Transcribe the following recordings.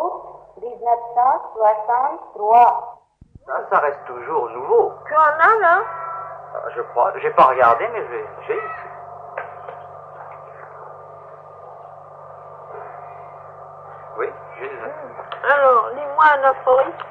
août 1963. Ça reste toujours nouveau. Tu en as là? Je crois. J'ai pas regardé, mais j'ai ici. Oui, j'ai des affaires. Alors, lis-moi un aphorisme.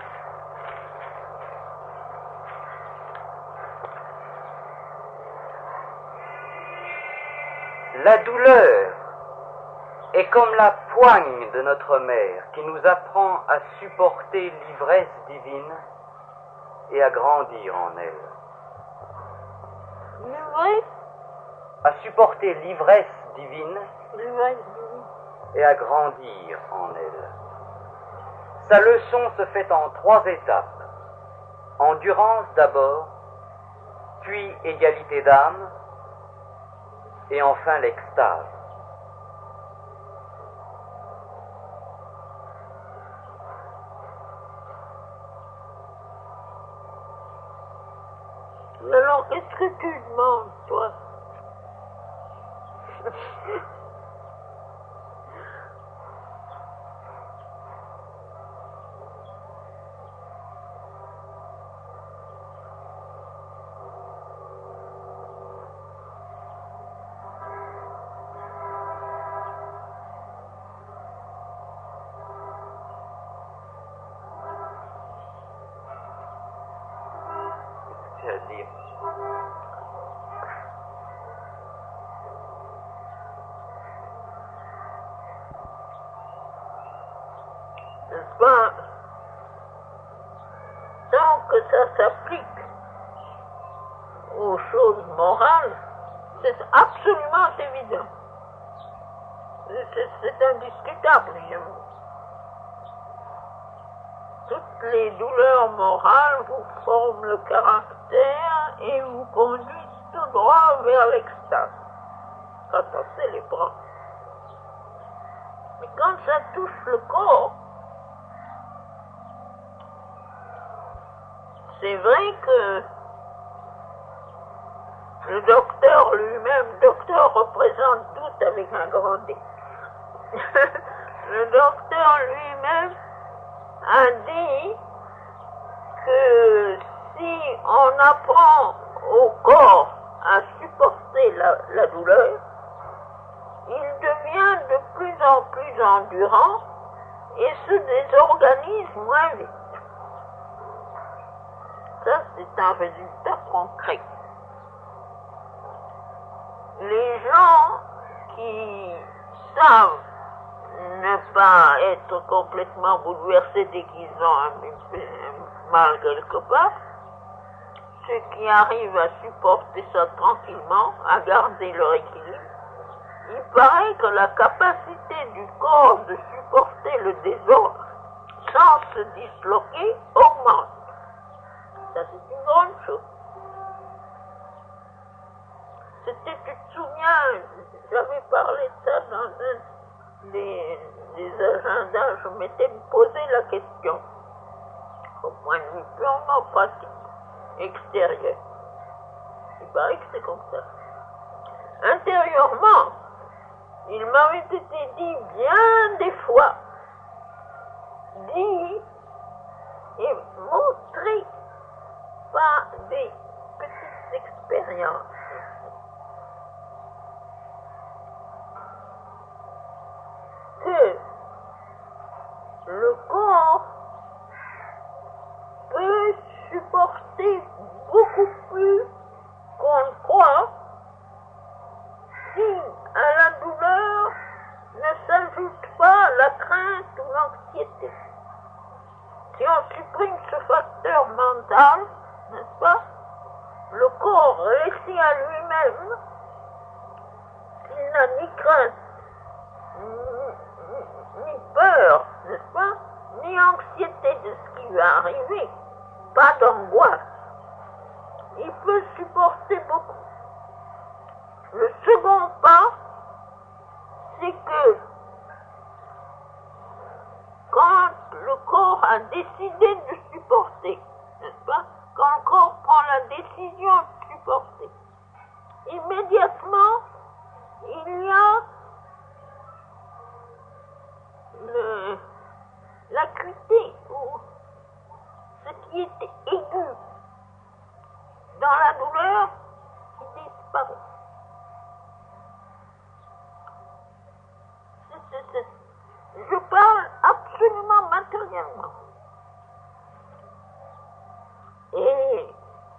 La douleur est comme la poigne de notre mère qui nous apprend à supporter l'ivresse divine et à grandir en elle. L'ivresse? À supporter l'ivresse divine L'ivresse. et à grandir en elle. Sa leçon se fait en 3 étapes. Endurance d'abord, puis égalité d'âme, et enfin l'extase. Alors, qu'est-ce que tu demandes, toi? C'est à dire. N'est-ce pas? Tant que ça s'applique aux choses morales, c'est absolument évident. C'est indiscutable. Toutes les douleurs morales vous forment le caractère et vous conduisent tout droit vers l'extase. Quand on célèbre. Mais quand ça touche le corps, c'est vrai que le docteur lui-même, docteur représente doute avec un grand D. Le docteur lui-même a dit que si on apprend au corps à supporter la douleur, il devient de plus en plus endurant et se désorganise moins vite. Ça, c'est un résultat concret. Les gens qui savent ne pas être complètement bouleversés dès qu'ils ont un mal quelque part, ceux qui arrivent à supporter ça tranquillement, à garder leur équilibre, il paraît que la capacité du corps de supporter le désordre sans se disloquer augmente. Ça, c'est une grande chose. Tu te souviens, j'avais parlé de ça dans un des agendas, je m'étais posé la question, au point de vue purement pratique, extérieur. Il paraît que c'est comme ça. Intérieurement, il m'avait été dit bien des fois, dit et montré par des petites expériences, que le corps peut supporter beaucoup plus qu'on le croit si à la douleur ne s'ajoute pas la crainte ou l'anxiété. Si on supprime ce facteur mental, n'est-ce pas, le corps laissé à lui-même, s'il n'a ni crainte, ni peur, n'est-ce pas, ni anxiété de ce qui va arriver, pas d'angoisse, il peut supporter beaucoup. Le second pas, c'est que quand le corps a décidé de supporter, n'est-ce pas, quand le corps prend la décision de supporter, immédiatement, il y a artificiellement. Et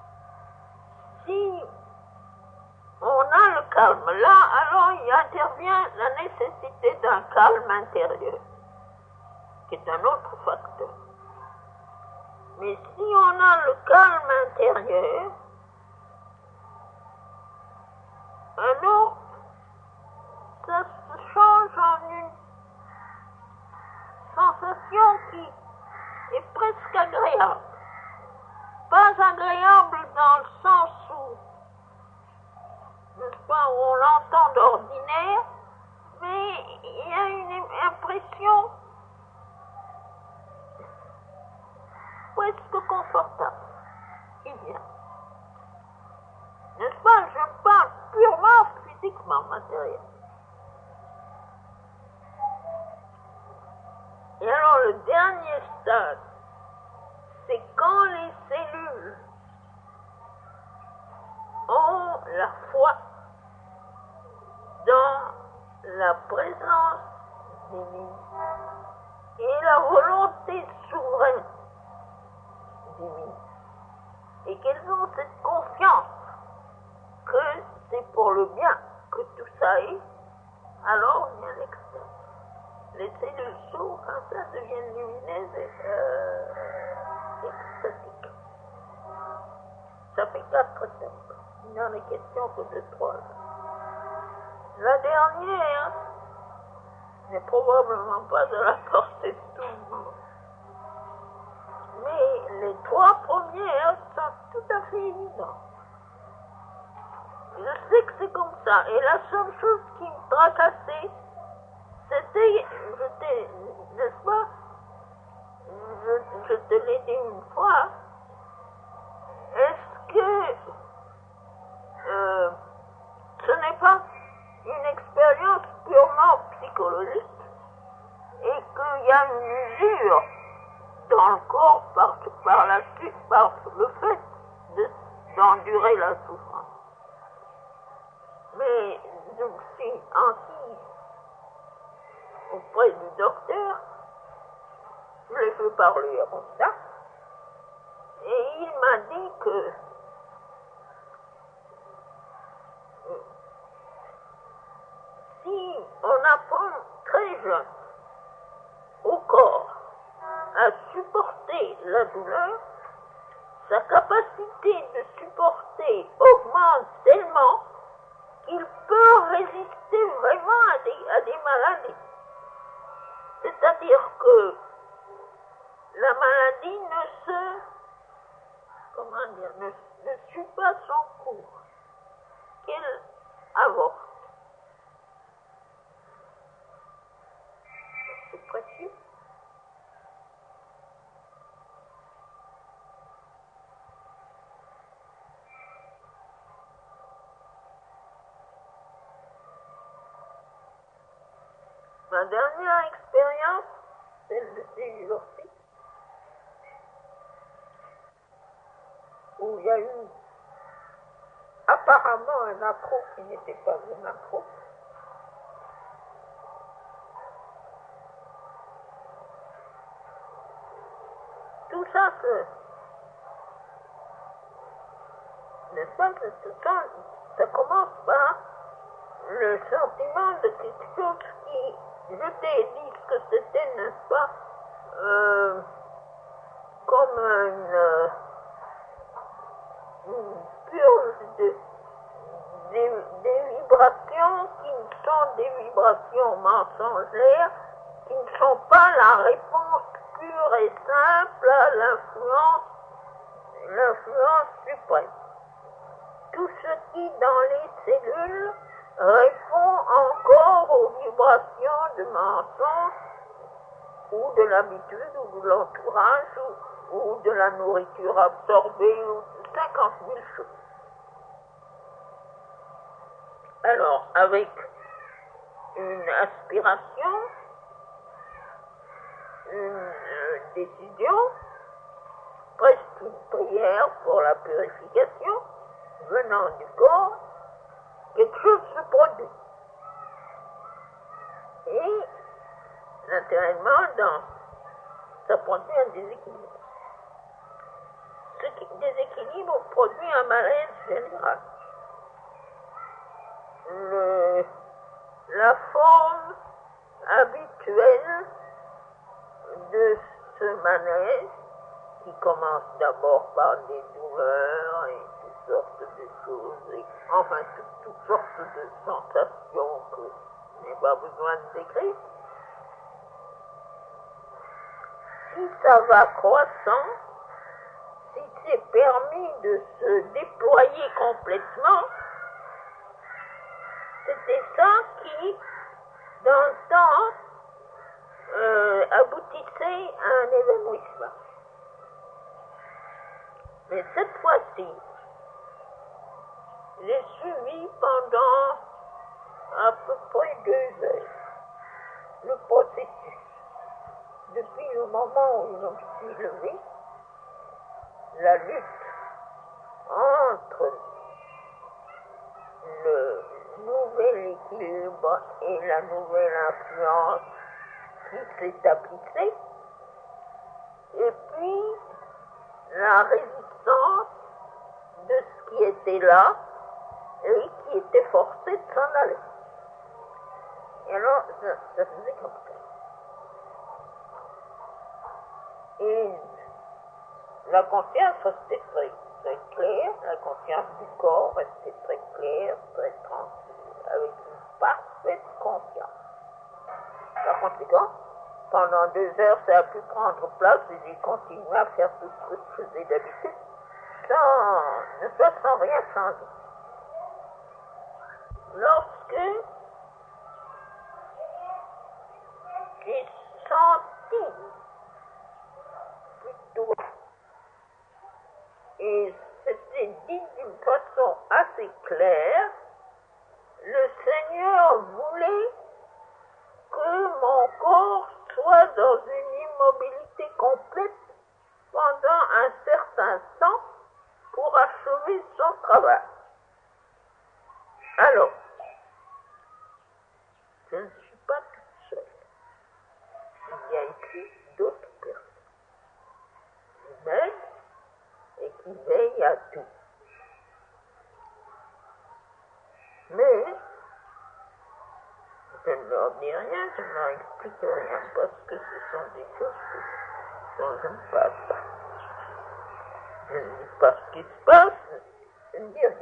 si on a le calme là, alors il intervient la nécessité d'un calme intérieur, qui est un autre facteur. Mais si on a le calme intérieur, alors ça se change en une sensation qui est presque agréable. Pas agréable dans le sens où, n'est-ce pas, où on l'entend d'ordinaire, mais il y a une impression presque confortable qui vient. N'est-ce pas, je parle purement physiquement, matériel. Et alors le dernier stade, c'est quand les cellules ont la foi dans la présence divine et la volonté souveraine divine, et qu'elles ont cette confiance que c'est pour le bien que tout ça est, alors il y a l'extase. Les cellules s'ouvrent quand ça devient lumineuses et extatiques. Ça fait 4 étapes. Il n'en est question que de 3. La dernière n'est probablement pas de la portée de tout le monde. Mais les 3 premières sont tout à fait évidentes. Je sais que c'est comme ça. Et la seule chose qui me tracassait, c'était, n'est-ce pas, je te l'ai dit une fois, est-ce que ce n'est pas une expérience purement psychologique et qu'il y a une usure dans le corps par la suite, par le fait d'endurer la souffrance. Mais je me suis enquise auprès du docteur, je l'ai fait parler comme ça, et il m'a dit que si on apprend très jeune au corps à supporter la douleur, sa capacité de supporter augmente tellement qu'il peut résister vraiment à des maladies. C'est-à-dire que la maladie ne suit pas son cours, qu'elle avorte. C'est précieux. Ma dernière expérience, celle de Cellulorphite, où il y a eu apparemment un accro qui n'était pas un accro. Tout ça, n'est-ce pas, ça commence par le sentiment de quelque chose qui, je t'ai dit que c'était, n'est-ce pas, comme une purge des vibrations qui sont des vibrations mensongères, qui ne sont pas la réponse pure et simple à l'influence suprême. Tout ce qui, dans les cellules, répond encore aux vibrations de mensonges, ou de l'habitude, ou de l'entourage, ou de la nourriture absorbée, ou de 50 000 choses. Alors, avec une aspiration, une décision, presque une prière pour la purification, venant du corps, quelque chose se produit. Et, naturellement, dans ça produit un déséquilibre. Ce déséquilibre produit un malaise général. La forme habituelle de ce malaise, qui commence d'abord par des douleurs et toutes sortes de choses, et enfin toutes sortes de sensations que je n'ai pas besoin de décrire. Si ça va croissant, si c'est permis de se déployer complètement, c'était ça qui, dans le temps, aboutissait à un évanouissement. Mais cette fois-ci, j'ai suivi pendant à peu près 2 heures le processus. Depuis le moment où je me suis levée, la lutte entre le nouvel équilibre et la nouvelle influence qui s'établissait, et puis la résistance de ce qui était là et qui était forcé de s'en aller. Et alors, ça faisait comme ça. Et la conscience restait très, très claire, la conscience du corps restait très claire, très tranquille, avec une parfaite conscience. Par conséquent, pendant 2 heures, ça a pu prendre place et j'ai continué à faire tout ce que je faisais d'habitude, sans rien changer. Lorsque j'ai senti plutôt, et c'était dit d'une façon assez claire, le Seigneur voulait que mon corps soit dans une immobilité complète pendant un certain temps pour achever son travail. Alors, je ne suis pas toute seule. Il y a ici d'autres personnes qui m'aident et qui veillent à tout. Mais je ne leur dis rien, je ne leur explique rien, parce que ce sont des choses dont je ne parle pas. Je ne dis pas ce qui se passe, je ne dis rien.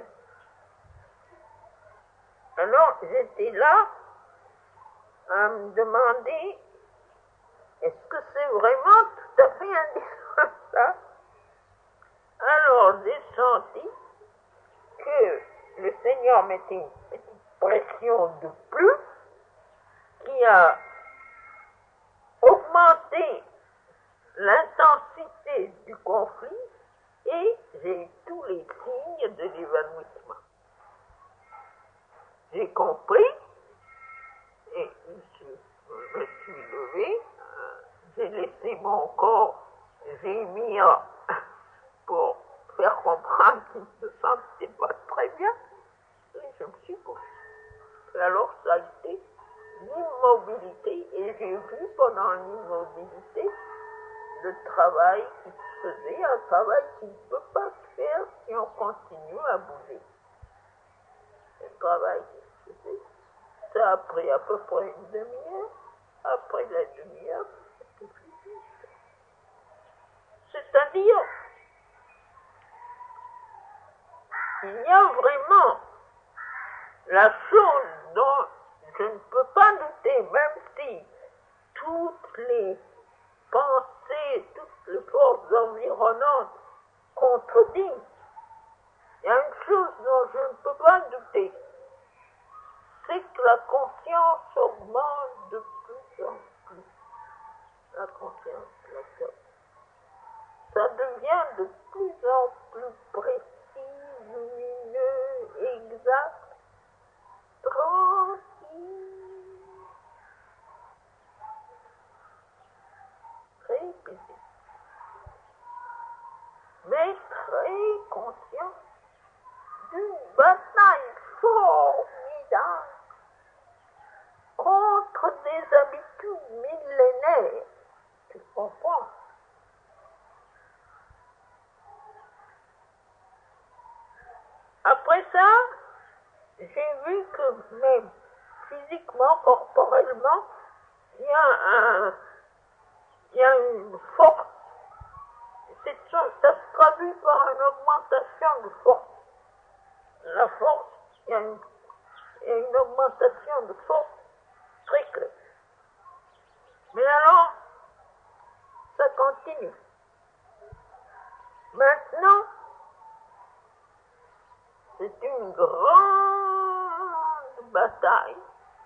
Alors j'étais là à me demander, est-ce que c'est vraiment tout à fait indispensable? Alors j'ai senti que le Seigneur mettait une petite pression de plus qui a augmenté l'intensité du conflit et j'ai eu tous les signes de l'évanouissement. J'ai compris et je me suis levé, j'ai laissé mon corps gémir pour faire comprendre qu'il ne se sentait pas très bien et je me suis couché. Alors ça a été l'immobilité et j'ai vu pendant l'immobilité le travail qui se faisait, un travail qui ne peut pas se faire si on continue à bouger. Le travail qui se faisait, ça a pris à peu près une demi-heure. Après la demi-heure, c'était fini. C'est-à-dire, il y a vraiment la chose dont je ne peux pas douter, même si toutes les pensées, toutes les forces environnantes contredisent. Il y a une chose dont je ne peux pas douter, c'est que la conscience augmente de plus en plus. La conscience, la conscience. Ça devient de plus en plus précis, lumineux, exact, tranquille, très paisible, mais très conscient d'une bataille formidable contre des habitudes millénaires. Tu comprends? vu que même physiquement, corporellement, il y a une force. Ça se traduit par une augmentation de force. La force, il y a une augmentation de force très claire. Mais alors, ça continue. Maintenant, c'est une grande bataille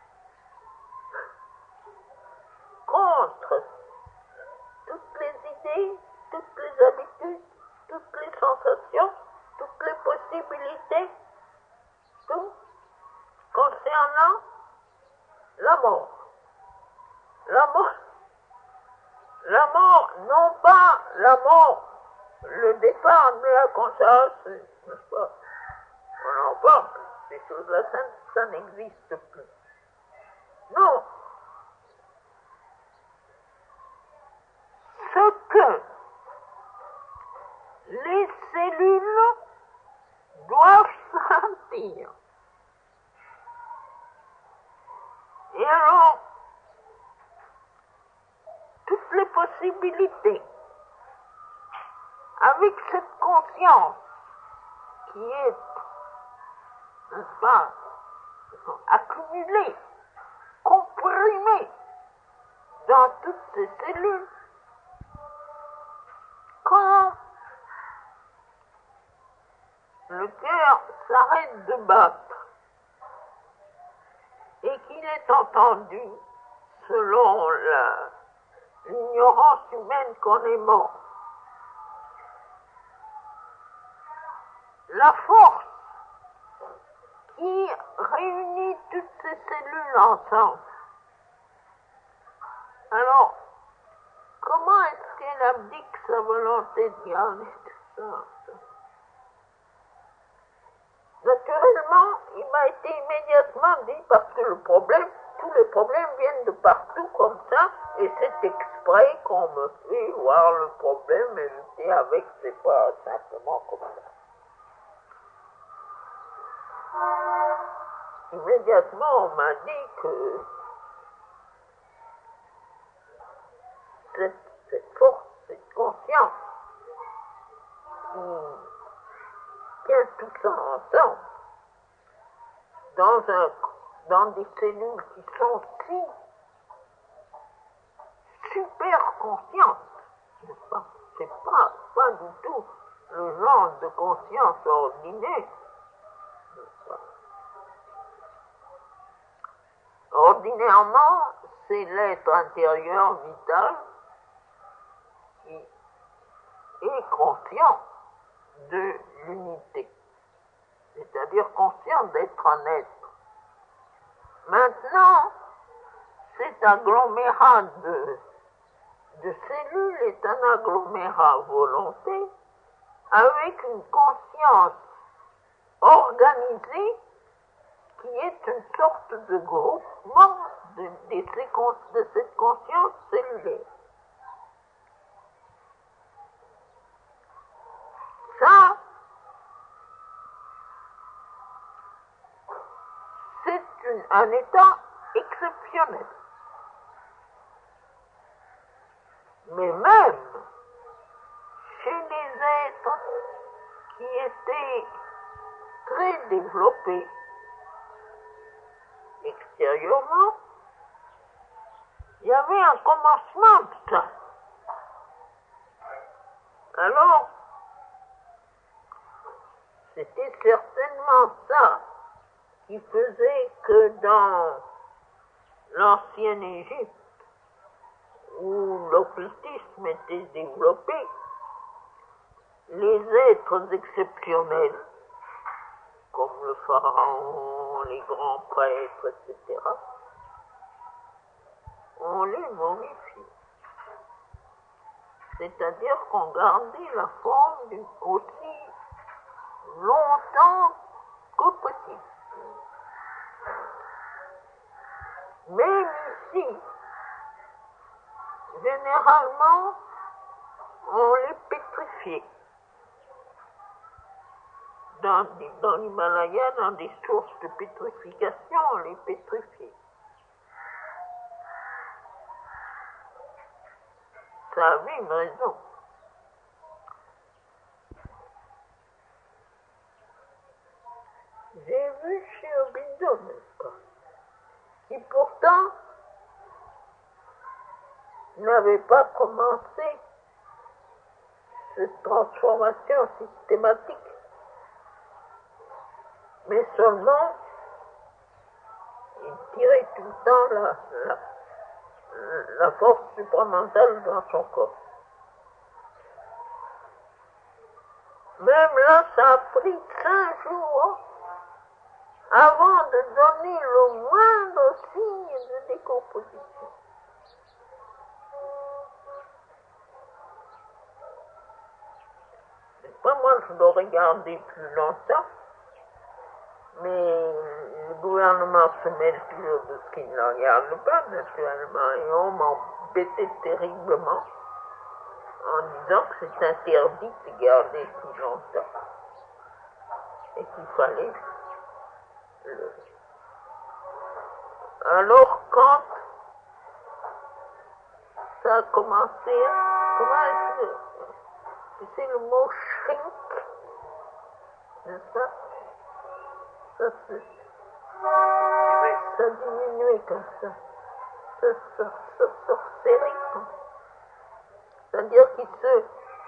contre toutes les idées, toutes les habitudes, toutes les sensations, toutes les possibilités, tout concernant la mort. La mort, non pas la mort, le départ de la conscience, n'est-ce pas? On en parle, ces choses-là, ça n'existe plus. Non. Ce que les cellules doivent sentir. Et alors, toutes les possibilités, avec cette conscience qui est, n'est-ce pas, accumulée, comprimée dans toutes ces cellules, quand le cœur s'arrête de battre et qu'il est entendu, selon l'ignorance humaine qu'on est mort, la force qui réunit toutes ces cellules ensemble. Alors, comment est-ce qu'elle abdique sa volonté de garder tout ça? Naturellement, il m'a été immédiatement dit, parce que tous les problèmes viennent de partout comme ça, et c'est exprès qu'on me fait voir le problème et lutter avec, c'est pas simplement comme ça. Immédiatement, on m'a dit que cette force, cette conscience qui tient tout ça ensemble dans des cellules qui sont si super conscientes, n'est-ce pas? C'est pas du tout le genre de conscience ordinaire, n'est-ce pas? Ordinairement, c'est l'être intérieur vital qui est conscient de l'unité, c'est-à-dire conscient d'être un être. Maintenant, cet agglomérat de cellules est un agglomérat volonté avec une conscience organisée qui est une sorte de groupement de cette conscience cellulaire. Ça, c'est un état exceptionnel. Mais même chez les êtres qui étaient très développés extérieurement, il y avait un commencement de ça. Alors, c'était certainement ça qui faisait que dans l'ancienne Égypte, où l'occultisme était développé, les êtres exceptionnels, comme le pharaon, les grands prêtres, etc., on les momifiait. C'est-à-dire qu'on gardait la forme aussi longtemps que possible. Même ici, généralement, on les pétrifiait. dans l'Himalaya, dans des sources de pétrification, on les pétrifie. Ça avait une raison. J'ai vu chez Aubindo, n'est-ce pas, qui pourtant n'avait pas commencé cette transformation systématique, mais seulement il tirait tout le temps la force supramentale dans son corps. Même là, ça a pris 5 jours avant de donner le moindre signe de décomposition. Pas moi, je dois regarder plus longtemps, mais le gouvernement se mêle toujours de ce qu'il ne regarde pas, naturellement, et on m'embêtait terriblement en disant que c'est interdit de garder plus longtemps et qu'il fallait le... Alors quand ça a commencé, comment est-ce que... C'est le mot shrink, n'est-ce pas? Ça diminuait comme ça. Ça sorcellerait comme ça. C'est-à-dire qu'il se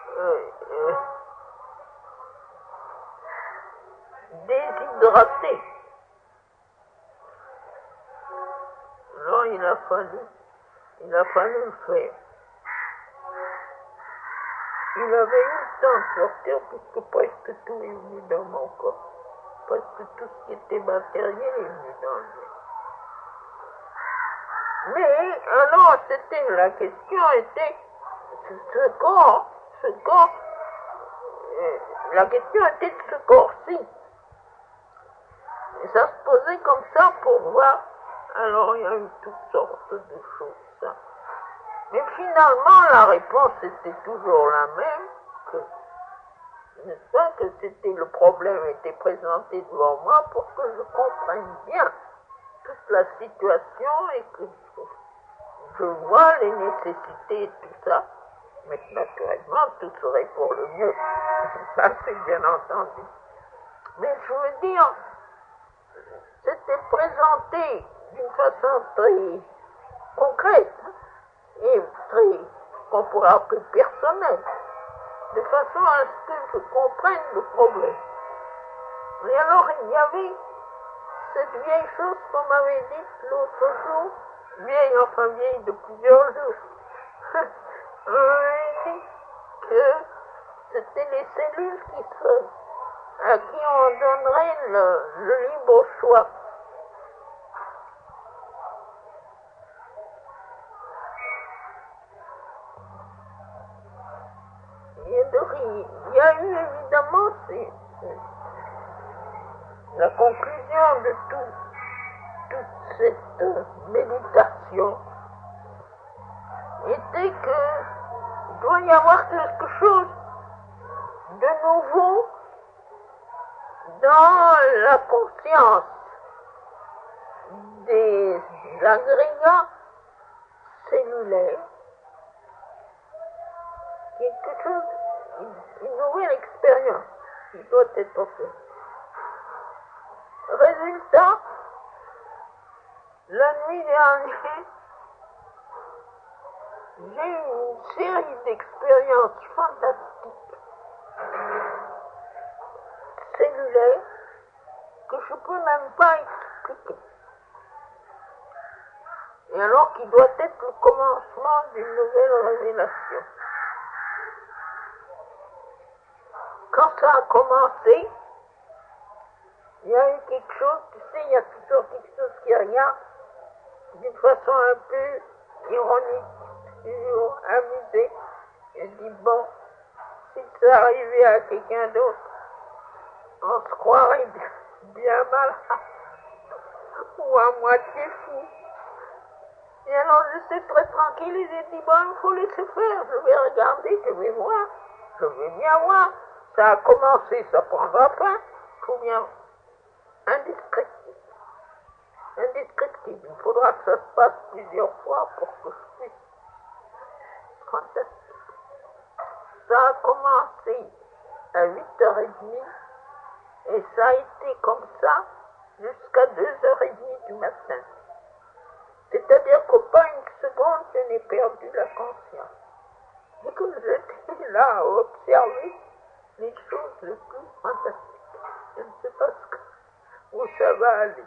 déshydratait. Alors il a fallu le faire. Il avait eu le temps de sortir puisque presque tout est venu dans mon corps. Presque tout ce qui était matériel est venu dans le mien. Mais alors la question était ce corps, la question était de ce corps-ci. Et ça se posait comme ça pour voir. Alors il y a eu toutes sortes de choses. Ça. Mais finalement, la réponse était toujours la même, n'est-ce pas, que c'était le problème était présenté devant moi pour que je comprenne bien toute la situation et que je vois les nécessités et tout ça. Mais naturellement, tout serait pour le mieux. Ça, c'est bien entendu. Mais je veux dire, c'était présenté d'une façon très concrète, et très, qu'on pourrait appeler personnelle, de façon à ce que je comprenne le problème. Et alors, il y avait cette vieille chose qu'on m'avait dite l'autre jour, vieille de plusieurs jours. On m'avait dit que c'était les cellules à qui on donnerait le libre choix. Il y a eu évidemment la conclusion de toute cette méditation était qu'il doit y avoir quelque chose de nouveau dans la conscience des agrégats cellulaires, quelque chose, une nouvelle expérience qui doit être faite. Résultat, la nuit dernière, j'ai eu une série d'expériences fantastiques, cellulaires, que je ne peux même pas expliquer. Et alors qu'il doit être le commencement d'une nouvelle révélation. Quand ça a commencé, il y a eu quelque chose, tu sais, il y a toujours quelque chose qui regarde d'une façon un peu ironique, toujours amusée. Et dit, bon, si ça arrivait à quelqu'un d'autre, on se croirait bien malade ou à moitié fou. Et alors j'étais très tranquille et j'ai dit, bon, il faut laisser faire, je vais regarder, je vais voir, je vais bien voir. Ça a commencé, ça prendra fin. faut bien indescriptible. Indescriptible. Il faudra que ça se passe plusieurs fois pour que je puisse. Fantastique. Ça a commencé à 8h30 et ça a été comme ça jusqu'à 2h30 du matin. C'est-à-dire qu'au pas une seconde, je n'ai perdu la conscience. Et que j'étais là à observer les choses les plus fantastiques. Je ne sais pas où ça va aller.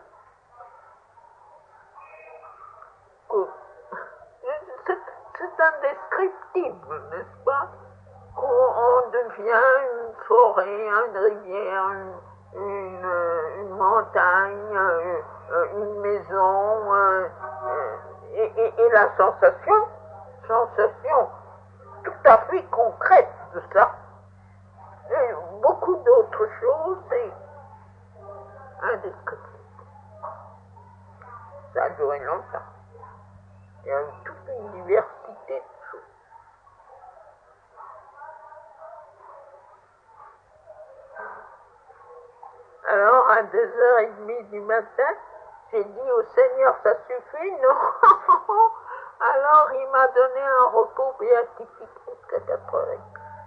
C'est indescriptible, n'est-ce pas? On devient une forêt, une rivière, une montagne, une maison, et la sensation tout à fait concrète de ça. Et beaucoup d'autres choses, c'est indescriptible. Ça a duré longtemps. Il y a toute une diversité de choses. Alors, à 2h30 du matin, j'ai dit au Seigneur, ça suffit, non? Alors, il m'a donné un repos béatifique jusqu'à 4h30.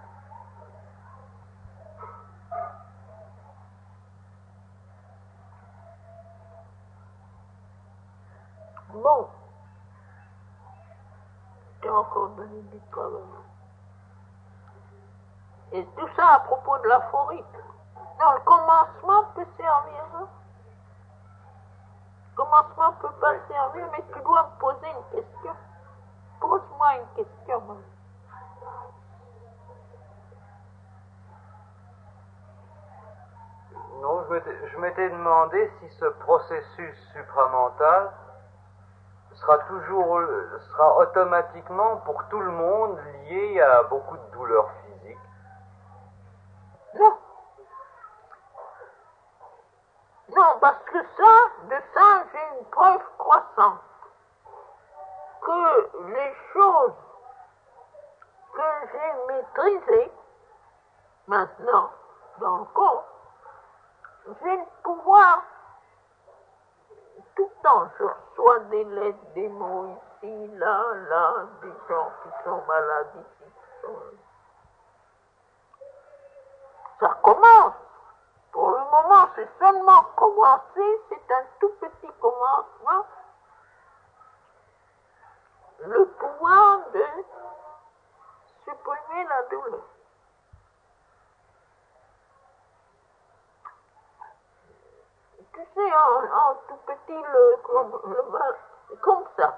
Bon. J'ai encore donné du travail. Et tout ça à propos de la forêt. Non, le commencement peut servir. Hein? Le commencement peut pas servir, mais tu dois me poser une question. Pose-moi une question. Non, je m'étais demandé si ce processus supramental sera automatiquement pour tout le monde lié à beaucoup de douleurs physiques. Non. Non, parce que de ça, j'ai une preuve croissante. Que les choses que j'ai maîtrisées, maintenant, dans le corps, j'ai le pouvoir. Tout le temps, je reçois des lettres, des mots ici, là, des gens qui sont malades ici. Ça commence. Pour le moment, c'est seulement commencé, c'est un tout petit commencement. Le pouvoir de supprimer la douleur. Tu sais, en tout petit, le mal, comme ça.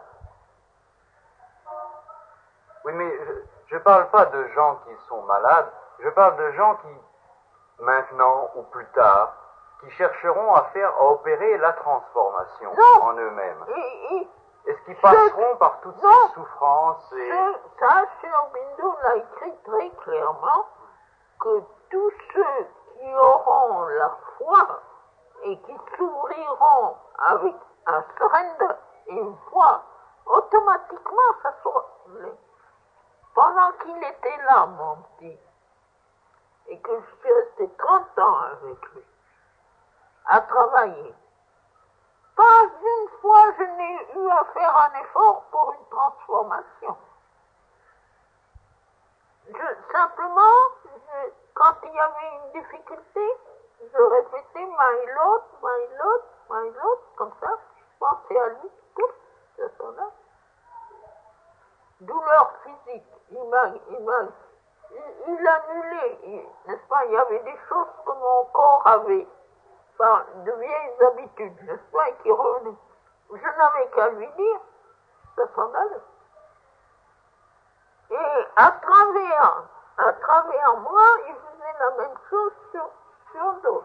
Oui, mais je parle pas de gens qui sont malades, je parle de gens qui, maintenant ou plus tard, qui chercheront à opérer la transformation en eux-mêmes. Est-ce qu'ils passeront par toutes ces souffrances Ça, Sri Aurobindo l'a écrit très clairement, que tous ceux qui auront la foi et qui s'ouvriront avec un surrender et une foi, automatiquement ça sera. Pendant qu'il était là, mon petit, et que je suis resté 30 ans avec lui, à travailler, pas une fois je n'ai eu à faire un effort pour une transformation. Simplement, quand il y avait une difficulté, je répétais my Lord, comme ça, je pensais à lui, tout, ce là. Douleur physique, il annulait, n'est-ce pas, il y avait des choses que mon corps avait, enfin, de vieilles habitudes, n'est-ce pas, et qui revenaient. Je n'avais qu'à lui dire, ça s'en allait. Et à travers moi, il faisait la même chose sur d'autres.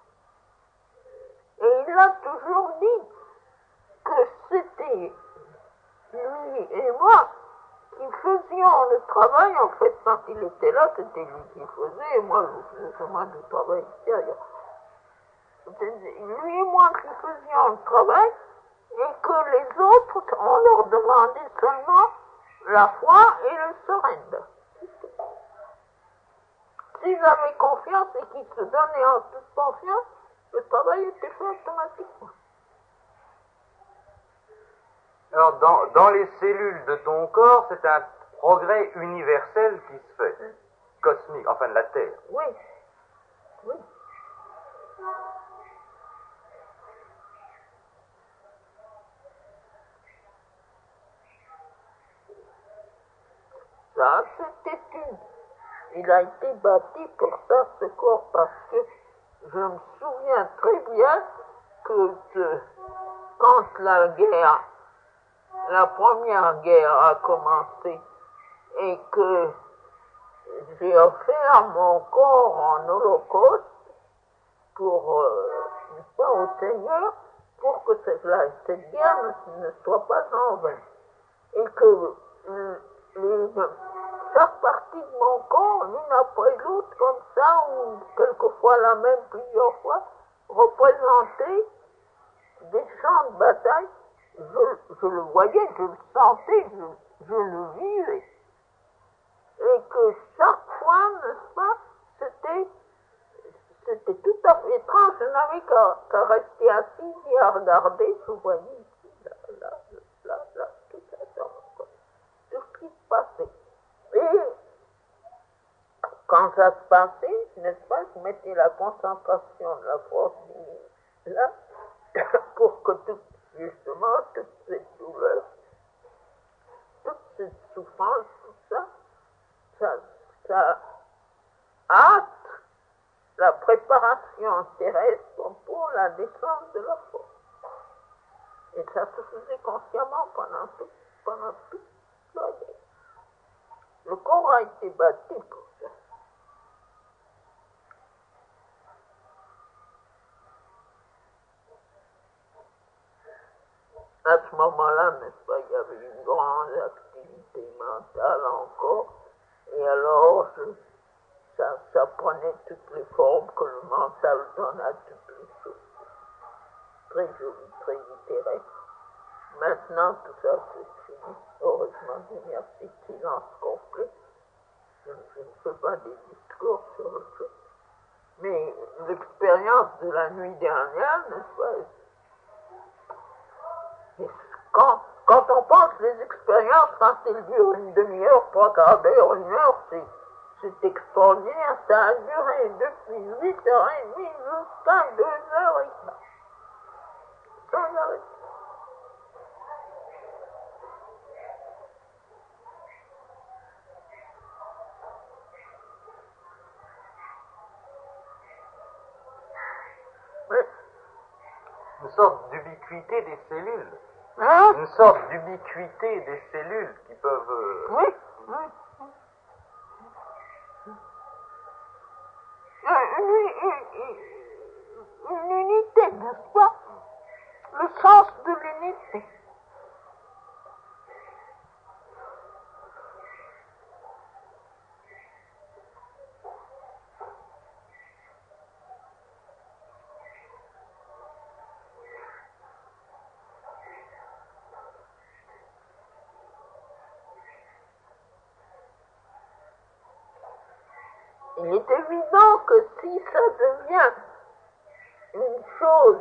Et il a toujours dit que c'était lui et moi qui faisions le travail. En fait, quand il était là, c'était lui qui faisait, et moi je faisais seulement du travail extérieur. C'était lui et moi qui faisions le travail, et que les autres, on leur demandait seulement la foi et le surrender. s'ils avaient confiance et qu'ils se donnaient en toute confiance, le travail était fait automatiquement. Alors, dans les cellules de ton corps, c'est un progrès universel qui se fait, cosmique, enfin de la Terre. Oui, oui. Ça, c'était une. Il a été bâti pour ça, ce corps, parce que je me souviens très bien que quand la première guerre a commencé et que j'ai offert mon corps en holocauste pour, au Seigneur, pour que cette guerre ne soit pas en vain. Et que chaque partie de mon corps, l'une après l'autre, comme ça, ou quelquefois la même plusieurs fois, représentait des champs de bataille. Je le voyais, je le sentais, je le vivais. Et que chaque fois, n'est-ce pas, c'était tout à fait étrange. Je n'avais qu'à rester assis et à regarder. Je voyais ici, là, tout ça, tout ce qui se passait. Et quand ça se passait, n'est-ce pas, je mettais la concentration de la force divine là, pour que justement, toute cette douleur, toute cette souffrance, tout ça hâte la préparation terrestre pour la descente de la force. Et ça se faisait consciemment pendant toute la guerre. Le corps a été bâti pour ça. À ce moment-là, n'est-ce pas, il y avait une grande activité mentale encore, et alors ça prenait toutes les formes que le mental donne à toutes les choses. Très joli, très littéraire. Maintenant, tout ça, c'est fini. Heureusement, merci, silence complet. Je ne fais pas des discours sur le fait. Mais l'expérience de la nuit dernière, n'est-ce pas? Quand on pense les expériences, quand elles durent une demi-heure, 3/4 d'heure, 1 heure, c'est extraordinaire. Ça a duré depuis 8h30 jusqu'à 2h15. Sans arrêt. Une sorte d'ubiquité des cellules. Hein? Une sorte d'ubiquité des cellules qui peuvent... Oui. Une unité, n'est-ce pas? Le sens de l'unité. Il est évident que si ça devient une chose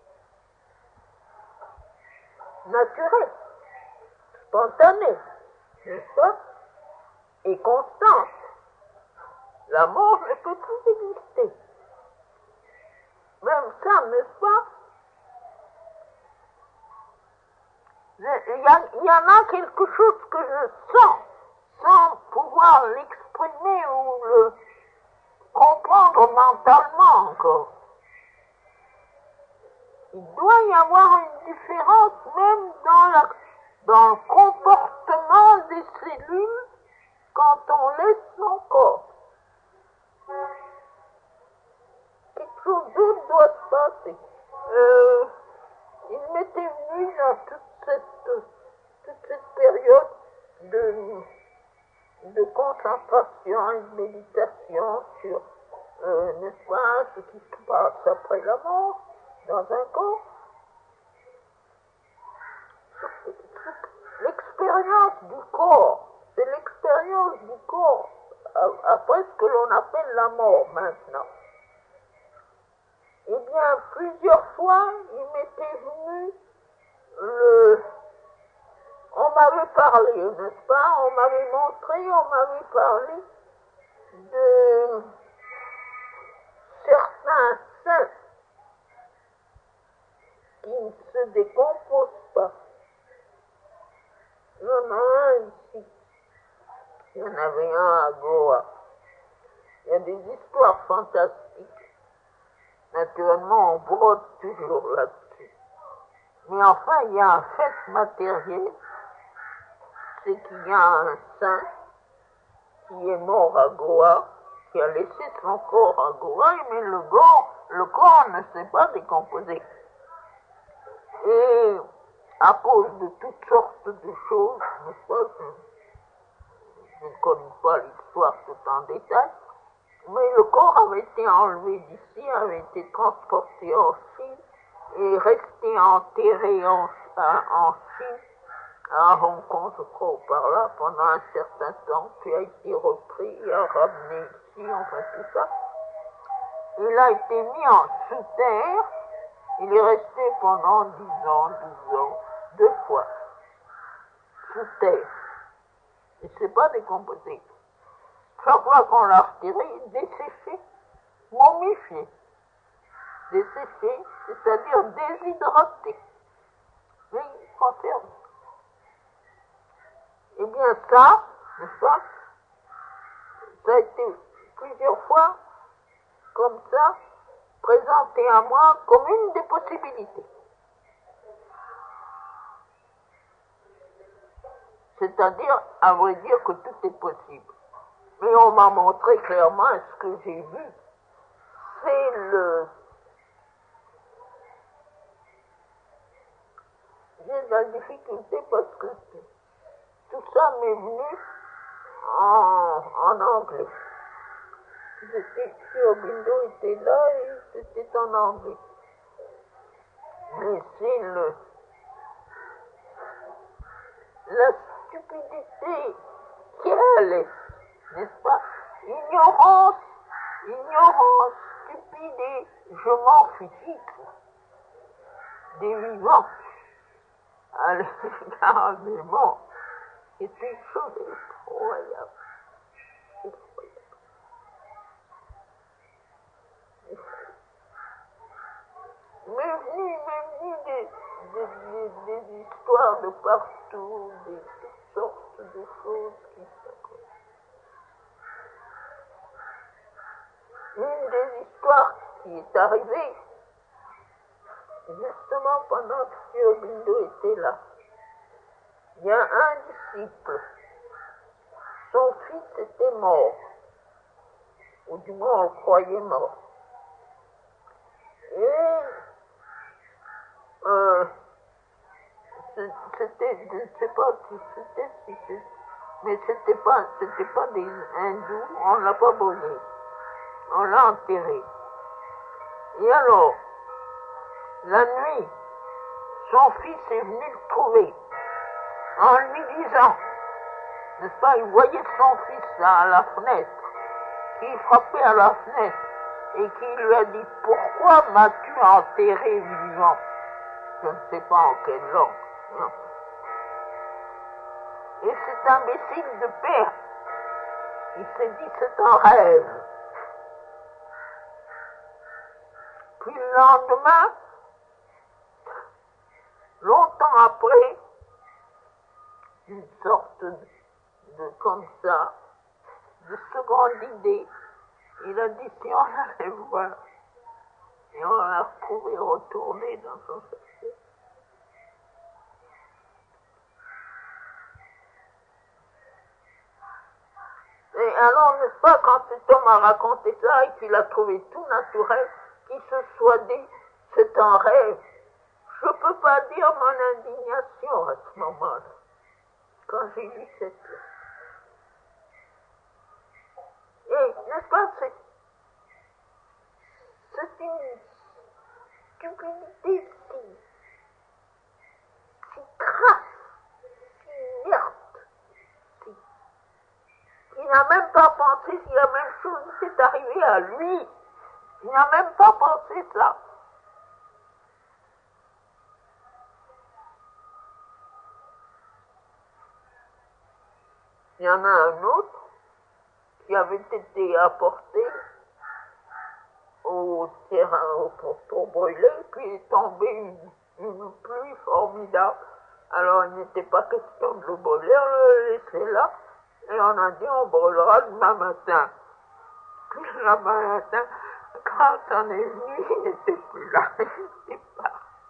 naturelle, spontanée, n'est-ce pas, et constante, la mort ne peut plus exister. Même ça, n'est-ce pas? Il y en a quelque chose que je sens, sans pouvoir l'exprimer ou le comprendre mentalement encore. Il doit y avoir une différence même dans le comportement des cellules quand on laisse son corps. Quelque chose d'autre doit se passer. Il m'était venu dans toute cette période de concentration et de méditation sur, n'est-ce pas, ce qui se passe après la mort dans un corps. L'expérience du corps, c'est l'expérience du corps après ce que l'on appelle la mort maintenant. Eh bien, plusieurs fois, il m'était venu on m'avait parlé, n'est-ce pas? On m'avait montré, on m'avait parlé de certains saints qui ne se décomposent pas. Il y en a un ici. Il y en avait un à Goa. Il y a des histoires fantastiques. Naturellement, on brode toujours là-dessus. Mais enfin, il y a un fait matériel, c'est qu'il y a un saint qui est mort à Goa, qui a laissé son corps à Goa, mais le corps ne s'est pas décomposé. Et à cause de toutes sortes de choses, je ne connais pas l'histoire tout en détail, mais le corps avait été enlevé d'ici, avait été transporté en Chine et resté enterré en Chine, à Hong Kong, je crois, par là, pendant un certain temps, puis a été repris et ramené ici, enfin tout ça. Il a été mis en sous terre, il est resté pendant 10 ans, 12 ans, 2 fois, sous terre. Il ne s'est pas décomposé. Chaque fois qu'on l'a retiré, il desséché, momifié. Desséché, c'est-à-dire déshydraté. Mais il conserve. Eh bien ça, n'est-ce pas, ça a été plusieurs fois, comme ça, présenté à moi comme une des possibilités. C'est-à-dire, à vrai dire que tout est possible. Mais on m'a montré clairement ce que j'ai vu. C'est j'ai de la difficulté parce que tout ça m'est venu en anglais. Augusto était là et c'était en anglais. Mais c'est la stupidité qu'elle est, n'est-ce pas? Ignorance stupide et je m'en physique des vivants à l'égard des morts. C'est une chose effroyable. Mais venu des histoires de partout, des toutes sortes de choses qui s'accrochent. Une des histoires qui est arrivée, justement pendant que M. Augusto était là, il y a un disciple, son fils était mort, ou du moins on le croyait mort. Et c'était, je ne sais pas qui c'était, mais c'était pas des hindous, on l'a pas brûlé, on l'a enterré. Et alors, la nuit, son fils est venu le trouver, en lui disant, n'est-ce pas, il voyait son fils là, à la fenêtre, qui frappait à la fenêtre, et qui lui a dit, pourquoi m'as-tu enterré vivant? Je ne sais pas en quelle langue. Non. Et cet imbécile de père, il s'est dit, c'est un rêve. Puis le lendemain, longtemps après, une sorte de comme ça, de seconde idée, il a dit si on allait voir, et on l'a retrouvé retourné dans son cercueil. Et alors, n'est-ce pas, quand cet homme a raconté ça et qu'il a trouvé tout naturel, qu'il se soit dit, c'est un rêve, je ne peux pas dire mon indignation à ce moment-là, quand j'ai lu cette lettre. Et, n'est-ce pas, c'est une stupidité si crasse, si inerte, qui n'a même pas pensé si la même chose s'est arrivée à lui. Il n'a même pas pensé ça. Il y en a un autre qui avait été apporté au terrain pour brûler, puis est tombé une pluie formidable. Alors il n'était pas question de le brûler, on le laissait là, et on a dit on brûlera demain matin. Puis le lendemain matin, quand on est venu, il n'était plus là, il n'était pas.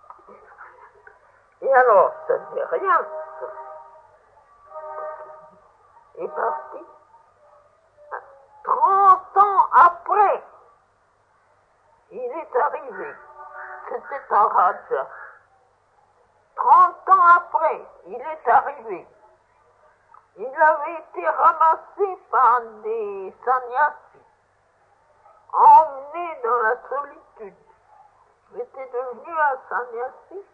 Et alors, ça ne fait rien. Il est parti. 30 ans après, il est arrivé. C'était un Raja. 30 ans après, il est arrivé. Il avait été ramassé par des sannyasis, emmené dans la solitude. Il était devenu un sannyasi.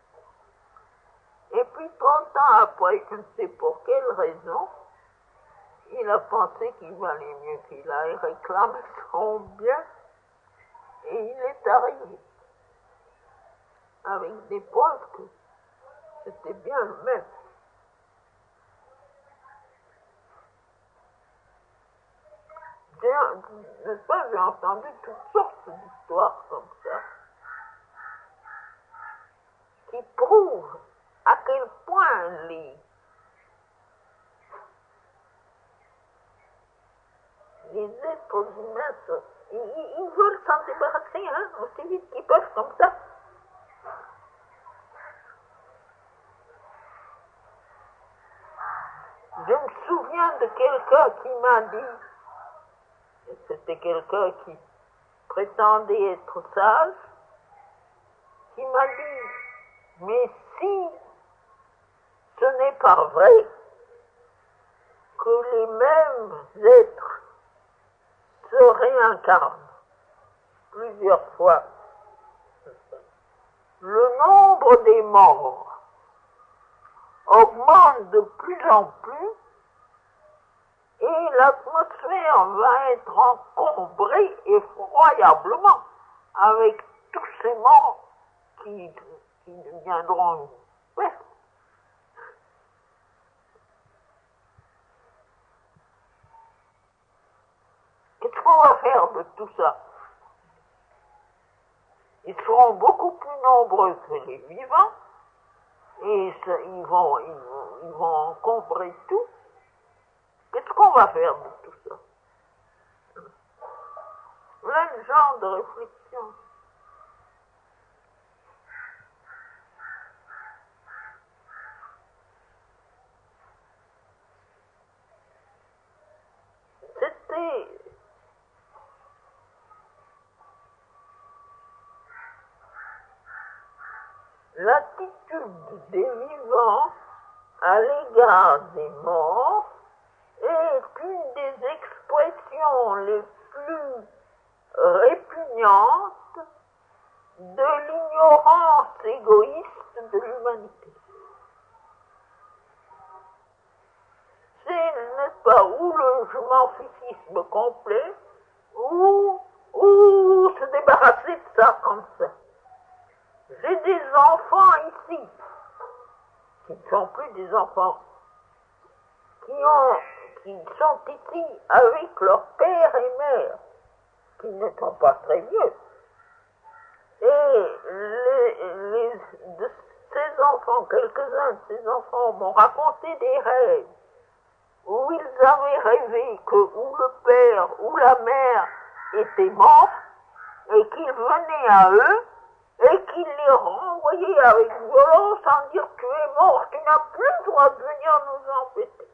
Et puis 30 ans après, je ne sais pour quelle raison, il a pensé qu'il valait mieux qu'il aille réclamer son bien. Et il est arrivé. Avec des preuves que c'était bien le même. N'est-ce pas, j'ai entendu toutes sortes d'histoires comme ça, qui prouvent à quel point les êtres humains, ils veulent s'en débarrasser, hein, aussi vite qu'ils peuvent comme ça. Je me souviens de quelqu'un qui m'a dit, c'était quelqu'un qui prétendait être sage, qui m'a dit, mais si ce n'est pas vrai que les mêmes êtres se réincarnent plusieurs fois, le nombre des morts augmente de plus en plus et l'atmosphère va être encombrée effroyablement avec tous ces morts qui deviendront une peste. Qu'est-ce qu'on va faire de tout ça? Ils seront beaucoup plus nombreux que les vivants et ils vont encombrer tout. Qu'est-ce qu'on va faire de tout ça? Voilà le genre de réflexion. C'était l'attitude des vivants à l'égard des morts est une des expressions les plus répugnantes de l'ignorance égoïste de l'humanité. C'est, n'est-ce pas, ou le je m'en fichisme complet, ou se débarrasser de ça comme ça. J'ai des enfants ici, qui ne sont plus des enfants, qui sont ici avec leur père et mère, qui ne sont pas très vieux. Et de ces enfants, quelques-uns de ces enfants m'ont raconté des rêves où ils avaient rêvé que ou le père ou la mère étaient morts et qu'ils venaient à eux et qu'ils les renvoyaient avec violence en dire tu es mort, tu n'as plus le droit de venir nous embêter.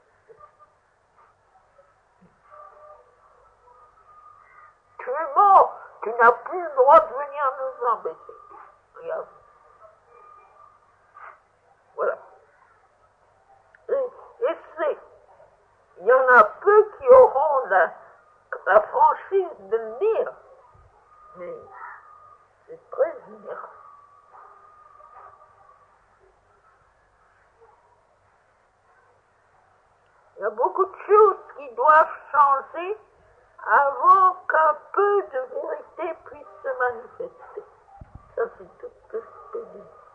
Tu es mort, tu n'as plus le droit de venir nous embêter. Regarde. Voilà. Et c'est, il y en a peu qui auront la franchise de le dire, mais c'est très général. Il y a beaucoup de choses qui doivent changer avant qu'un peu de vérité puisse se manifester. Ça, c'est tout ce que je peux dire.